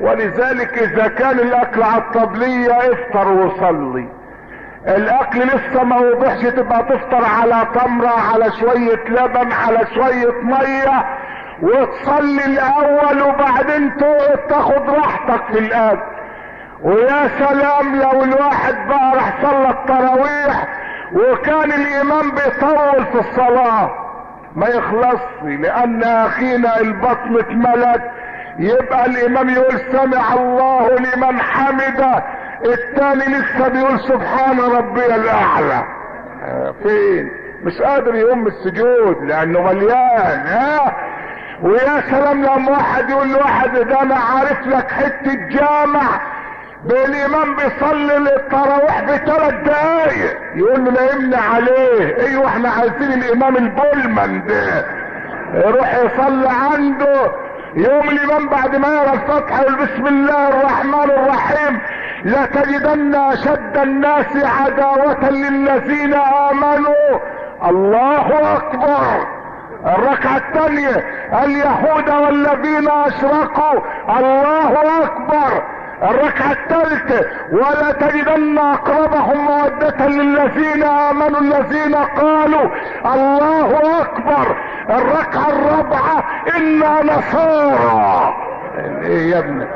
ولذلك اذا كان الاكل على الطبلية افطر وصلي. الاكل لسه ما وضحش تبقى تفطر على تمرة، على شوية لبن، على شوية مية، وتصلي الاول وبعدين تقعد تاخد راحتك في الاكل. ويا سلام لو الواحد بقى راح صلى التراويح وكان الامام بيطول في الصلاة ما يخلصش، لان اخينا البطن اتملت، يبقى الامام يقول سمع الله لمن حمده، التاني لسه بيقول سبحان ربي الاعلى. فين؟ مش قادر يقوم السجود لانه مليان. ويا سلام لما واحد يقول لواحد ده انا عارف لك حته جامع بالامام بيصلي التراويح ب3 دقايق، يقول له لا يمنع عليه. ايوه احنا عايزين الامام البولمان ده يروح يصلي عنده. يوم الامام بعد ما يقرا الفاتحه يقول بسم الله الرحمن الرحيم لتجدن اشد الناس عداوة للذين امنوا. الله اكبر. الركعة الثانية اليهود والذين اشركوا. الله اكبر. الركعة الثالثة ولا تجدن اقربهم مودة للذين امنوا الذين قالوا. الله اكبر. الركعة الرابعة انا نصارى. ايه يا ابني؟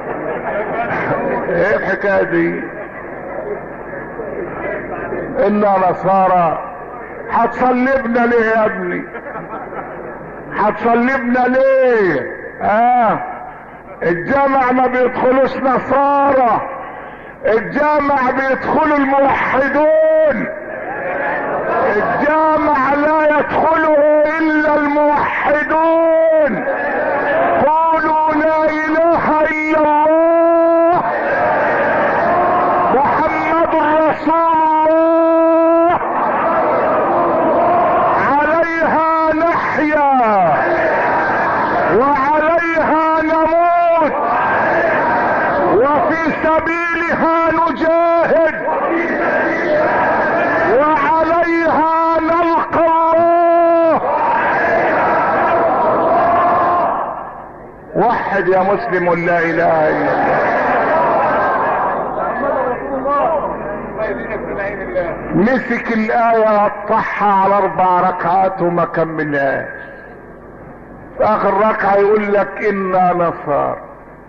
ايه الحكاية دي؟ انا نصارى. هتصلبنا ليه يا ابني؟ هتصلبنا ليه؟ الجامع ما بيدخلوش نصارى، الجامع بيدخلوا الموحدون. الجامع لا يدخله الا الموحدون. قولوا لا اله الا الله محمد رسول الله عليها نحيا وعليها نموت وفي سبيلها نجاهد وعليها نلقى الله. وحد يا مسلم لا اله الا الله. مسك الايه قطعها على 4 ركعات وما كملهاش. في اخر ركعه يقول لك انا نصارى.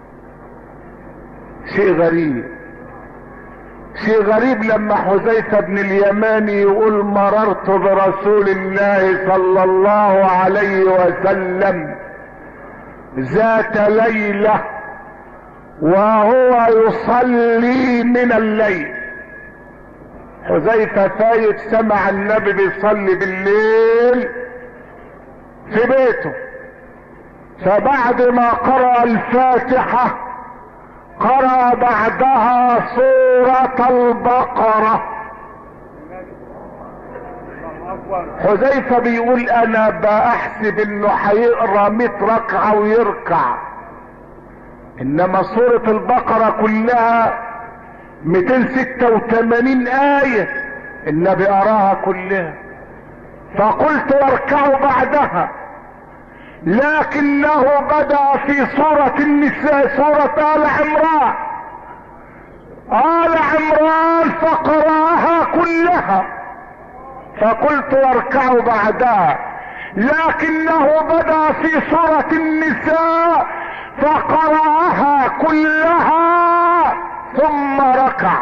شيء غريب، شيء غريب لما حذيفة بن اليماني يقول مررت برسول الله صلى الله عليه وسلم ذات ليلة وهو يصلي من الليل. حذيفة فايت سمع النبي بيصلي بالليل في بيته، فبعد ما قرأ الفاتحة قرأ بعدها سورة البقرة. حذيفة بيقول انا بحسب انه هيقرا 100 ركعة ويركع، انما سورة البقرة كلها 286 آية النبي قراها كلها. فقلت واركعوا بعدها، لكنه بدأ في سورة النساء سورة آل عمران. آل عمران فقرأها كلها، فقلت واركعوا بعدها، لكنه بدأ في سورة النساء فقرأها كلها ثم ركع.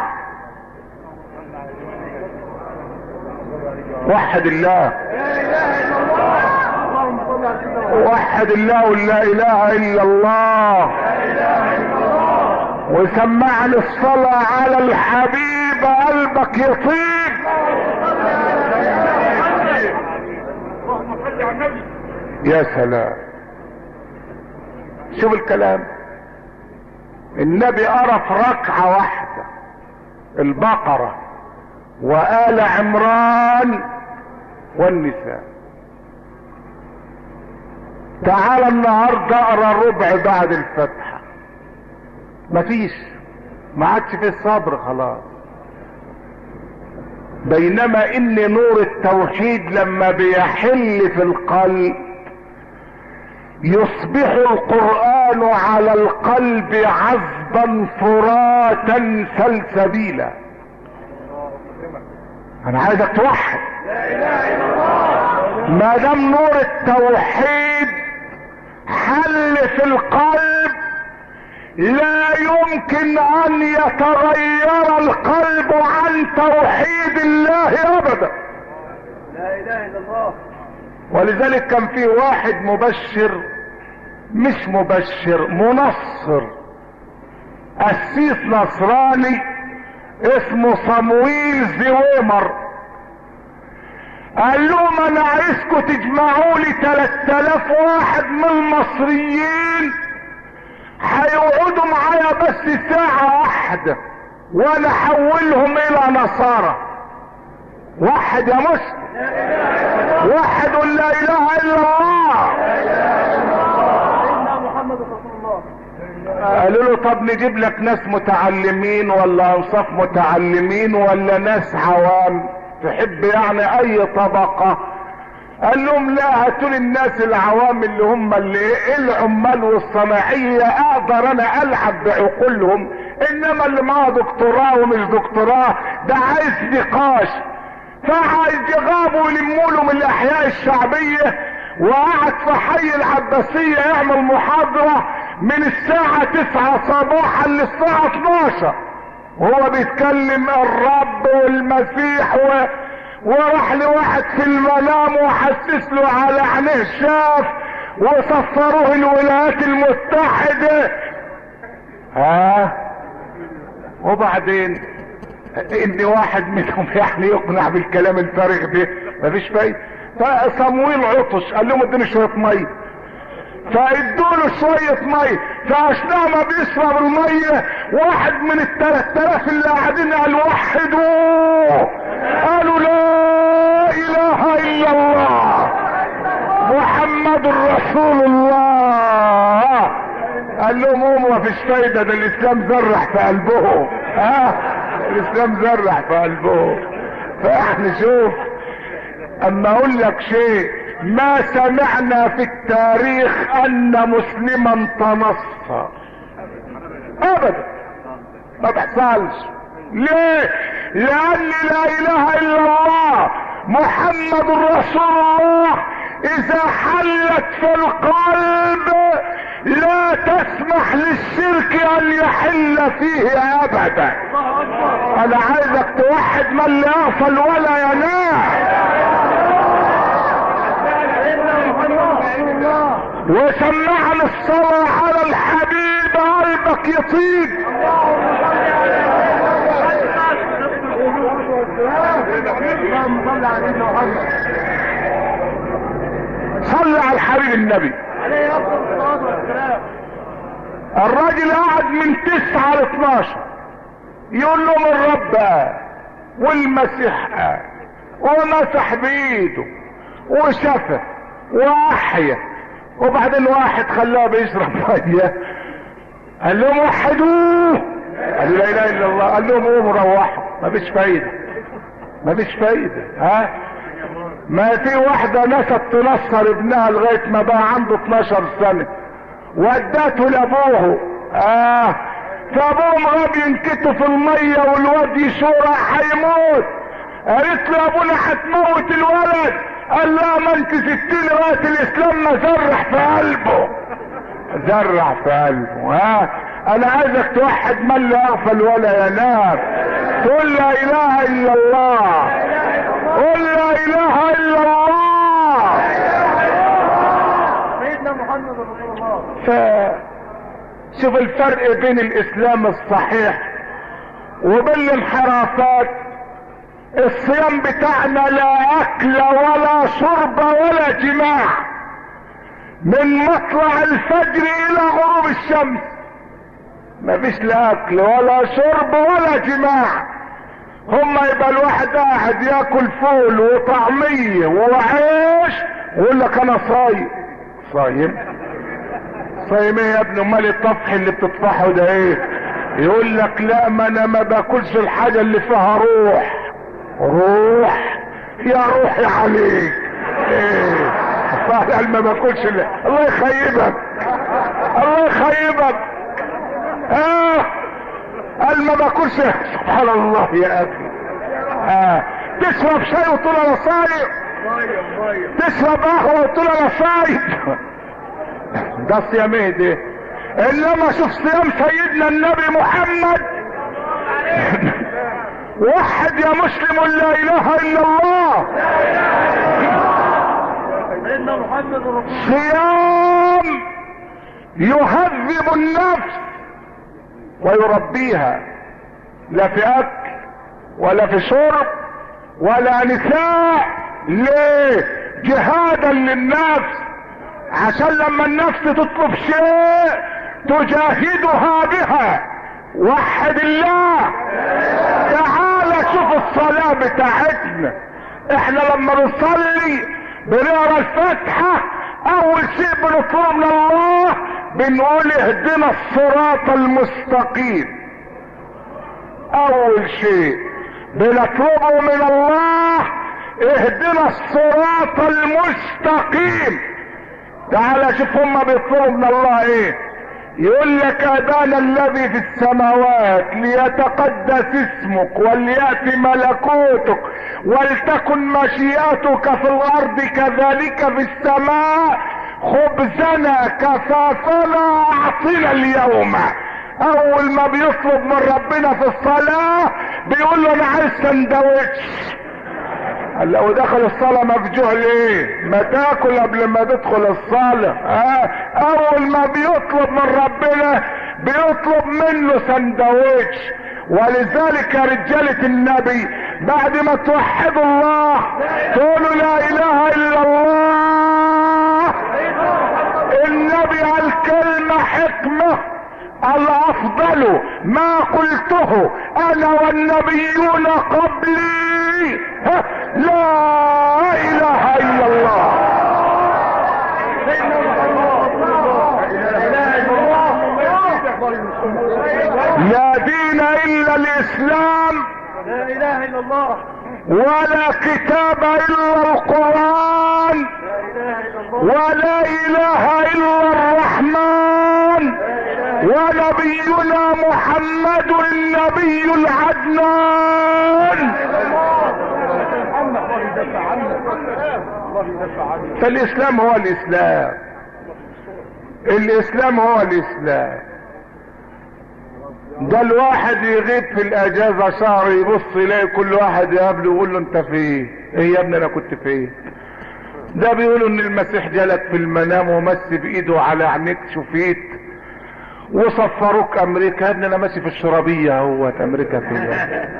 وحد الله، وحد الله لا اله الا الله، وسمعني الصلاة على الحبيب قلبك يطيب. يا سلام، شوف الكلام. النبي قرأ في ركعة واحدة البقرة وآل عمران والنساء. تعال النهارده اقرا الربع بعد الفتحة، مفيش، ما عادش فيه صبر خلاص. بينما ان نور التوحيد لما بيحل في القلب يصبح القرآن على القلب عذبا فراتا سلسبيلا. انا عايزك توحد. ما دام نور التوحيد حل في القلب لا يمكن ان يتغير القلب عن توحيد الله ابدا. لا اله الا الله. ولذلك كان في واحد مبشر، مش مبشر، منصر، قسيس نصراني اسمه صمويل زويمر. قال لهم انا عايزكم تجمعوا لي 3000 واحد من المصريين هيقعدوا معايا بس ساعة واحدة وانا احولهم الى نصارى. واحد يا مسلم، واحد لا اله الا الله. سيدنا محمد رسول الله. قالوا له طب نجيب لك ناس متعلمين ولا اوصاف متعلمين ولا ناس عوام، تحب يعني اي طبقة؟ قال لهم لا، هاتوا لي الناس العوام اللي هم العمال والصناعية، اقدر انا العب بعقولهم، انما اللي معاه دكتوراه ومش دكتوراه ده عايز نقاش. فجابوا يلموا له من الاحياء الشعبية، وقعد في حي العباسية يعمل محاضرة من الساعة 9 صباحا للساعة 12 وهو بيتكلم الرب والمسيح وراح لواحد في المنام وحسس له على عينيه شاف وسفروه الولايات المتحدة. وبعدين ان واحد منهم يعني يقنع بالكلام الفارغ ده مفيش فايدة. فصمويل عطش، قال لهم ادوني شوية مية، فادوله شوية مية. فاثناء ما بيشرب المية واحد من 3000 اللي قاعدين قال وحدوه، قالوا لا اله الا الله محمد رسول الله. قال لهم قوموا مفيش فايدة، ده الاسلام زرع في قلبهم. الاسلام زرع في قلبهم. فاحنا شوف، اما اقول لك شيء، ما سمعنا في التاريخ ان مسلما تنصر ابدا، ما تحصلش. ليه؟ لان لا اله الا الله محمد رسول الله اذا حلت في القلب لا تسمح للشرك ان يحل فيه ابدا. انا عايزك توحد من لا يغفل ولا ينام. وسمعنا الصلاة على الحبيب قلبك يطيب. صلى على الحبيب النبي. الراجل قعد من 9 ل 12 يقول لهم الرب والمسيح ومسح بايده وشفى واحيا. وبعدين واحد خلاه بيشرب ميه، قال لهم وحدوه، قالوا لا اله الا الله. قال لهم قوموا روحوا، مفيش فايده، مفيش فايده. ما في واحده نست تنصر ابنها لغايه ما بقى عنده 12 سنه ودته لابوه. فابوهم غاب ينكتوا في الميه والواد يشورع هيموت. قالت له ابونا هتموت الولد. قال لا، ما انت 60 لغايه الاسلام ما زرع في قلبه، زرع في قلبه. انا عايزك توحد من لا يغفل ولا ينام. قل لا اله الا الله، قل لا اله الا الله. سيدنا محمد رسول الله. شوف الفرق بين الاسلام الصحيح وبين الانحرافات. الصيام بتاعنا لا اكل ولا شرب ولا جماع من مطلع الفجر الى غروب الشمس. مفيش لا اكل ولا شرب ولا جماع. يبقى الواحد قاعد ياكل فول وطعمية وعيش ويقول لك انا صايم. صايم؟ صايم ايه يا ابني؟ امال الطفح اللي بتطفحه ده ايه؟ يقول لك لا، ما انا ما باكلش الحاجة اللي فيها روح. روح يا روحي عليك. ايه؟ قال ما باكلش. الله يخيبك، الله يخيبك. السبب. قال ما باكلش. سبحان الله يا اخي. تشرب شاي وتقول انا صايم، تشرب قهوه وتقول انا صايم. ده صيام ايه ده؟ انما شوف صيام سيدنا النبي محمد. وحد يا مسلم لا اله الا الله. صيام يهذب النفس ويربيها، لا في اكل ولا في شرب ولا نساء. ليه؟ جهادا للنفس، عشان لما النفس تطلب شيء تجاهدها بها. وحد الله. تعال شوف الصلاة بتاعتنا. احنا لما بنصلي بنقرا الفاتحة، اول شيء بنطلب من الله بنقول اهدنا الصراط المستقيم. اول شيء بنطلبه من الله اهدنا الصراط المستقيم. تعال شوف هما بيطلبوا من الله ايه. يقول لك ابانا الذي في السماوات ليتقدس اسمك وليأتي ملكوتك ولتكن مشيئتك في الارض كذلك في السماء. خبزنا كفافنا اعطنا اليوم. اول ما بيطلب من ربنا في الصلاة بيقول له انا عايز سندوتش. قال لو دخل الصلاة مفجوع ليه؟ ما تاكل قبل ما تدخل الصلاة. اول ما بيطلب من ربنا بيطلب منه سندوتش. ولذلك يا رجالة النبي بعد ما توحدوا الله تقولوا لا اله الا الله، النبي قال كلمة حكمة: الافضل ما قلته انا والنبيون قبلي لا اله الا الله. لا دين الا الاسلام، لا اله الا الله، ولا كتاب الا القرآن، ولا اله الا الرحمن، ونبينا محمد النبي العدنان. فالاسلام هو الاسلام، الاسلام هو الاسلام. ده الواحد يغيب في الاجازة شهر يبص يلاقي كل واحد يقابله ويقول له انت فين؟ ايه يا ابني انا كنت فين؟ ده بيقولوا ان المسيح جالك في المنام ومس بايده على عينيك شفيت وصفروك امريكا. يا ابني انا ماشي في الشرابية اهوت، امريكا فين؟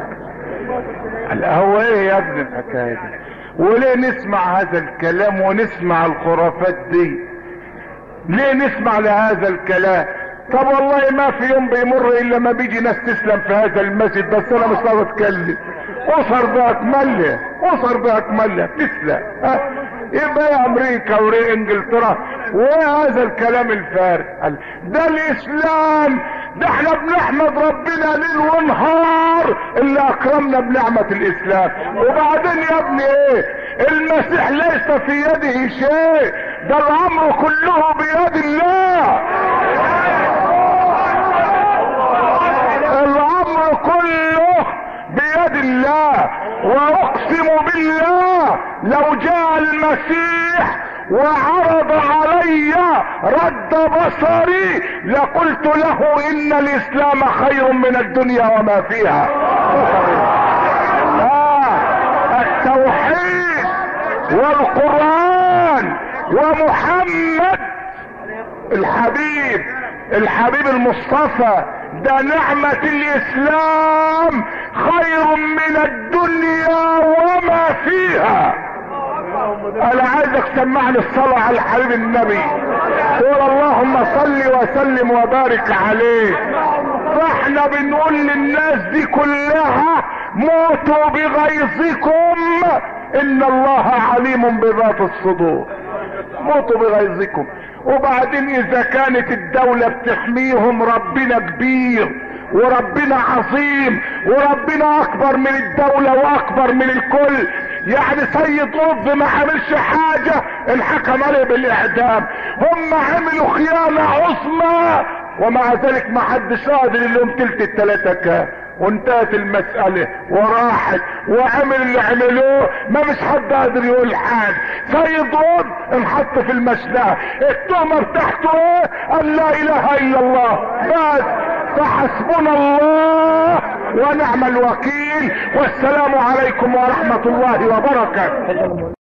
هو ايه يا ابني الحكاية دي؟ وليه نسمع هذا الكلام ونسمع الخرافات دي؟ ليه نسمع لهذا الكلام؟ طب والله ما في يوم بيمر الا ما بيجي ناس تسلم في هذا المسجد، بس انا مش راضي اتكلم. اسر باكملها، اسر باكملها تسلم. يبقى يا امريكا وري انجلترا وهذا الكلام الفارغ. ده الاسلام، ده احنا بنحمد ربنا ليل ونهار اللي اكرمنا بنعمة الاسلام. وبعدين يا ابني ايه؟ المسيح ليس في يده شيء، ده الامر كله بيد الله. الامر كله بيد الله. واقسم بالله لو جاء المسيح وعرض علي رد بصري لقلت له ان الاسلام خير من الدنيا وما فيها. التوحيد والقرآن ومحمد الحبيب المصطفى، ده نعمة الاسلام خير من الدنيا وما فيها. انا عايزك تسمعني الصلاة على الحبيب النبي، قول اللهم صل وسلم وبارك عليه. فاحنا بنقول للناس دي كلها موتوا بغيظكم ان الله عليم بذات الصدور. موتوا بغيظكم. وبعدين اذا كانت الدولة بتحميهم ربنا كبير وربنا عظيم وربنا اكبر من الدولة واكبر من الكل. يعني سيد قطب ما عملش حاجة الحكم عليه بالاعدام، هم عملوا خيانة عظمى ومع ذلك ما حدش قادر يلوم تلت التلاتة كام، وانتهت المسألة وراحت وعمل اللي عملوه، ما مش حد قادر يقول حاجة. سيد قطب انحط في المشنقة، التهمة بتاعته ايه؟ ان لا اله الا الله بس. فحسبنا الله ونعم الوكيل، والسلام عليكم ورحمة الله وبركاته.